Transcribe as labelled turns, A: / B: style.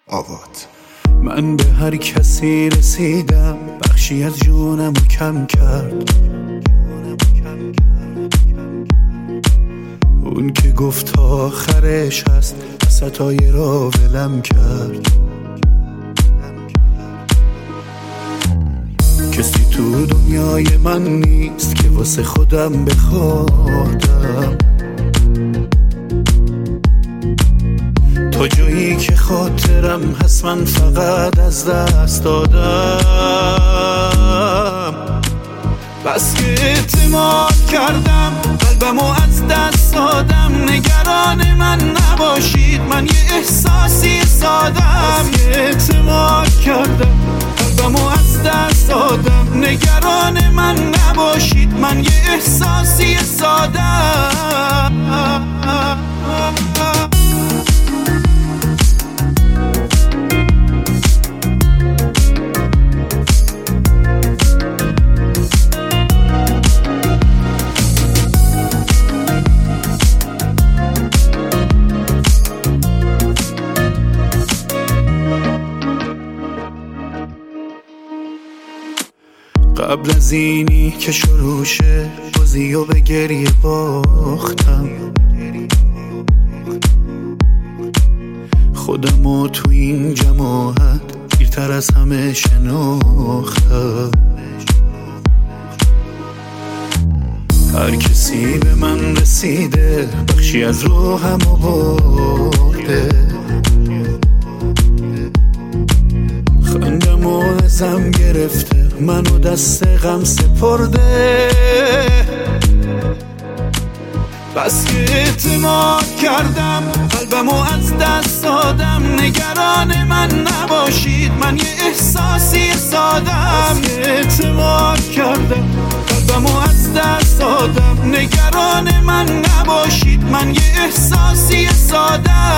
A: آوات. من به هر کسی رسیدم، بخشی از جونم رو کم کرد. اون که گفت آخرش هست، وسطای را ولم کرد. کسی تو دنیای من نیست که واسه خودم بخوادم. تا جایی که خاطرم هست من فقط از دست دادم. بس که اعتماد کردم، قلبمو از دست دادم. نگران من نباشید، من یه احساسی سادم. بس که اعتماد کردم، قلبمو از دست دادم. نگران من نباشید، من یه احساسی سادم. قبل از اینی که شروع شه، بازی و به گریه باختم. خودمو تو این جماعت دیرتر از همه شناختم. هر کسی به من رسیده، بخشی از روحمو برده. خندمو ازم گرفته، منو دست غم سپرده. بس که اعتماد کردم، قلبمو از دست دادم. نگران من نباشید، من یه احساسی سادم. بس که اعتماد کردم، قلبمو از دست دادم. نگران من نباشید، من یه احساسی سادم.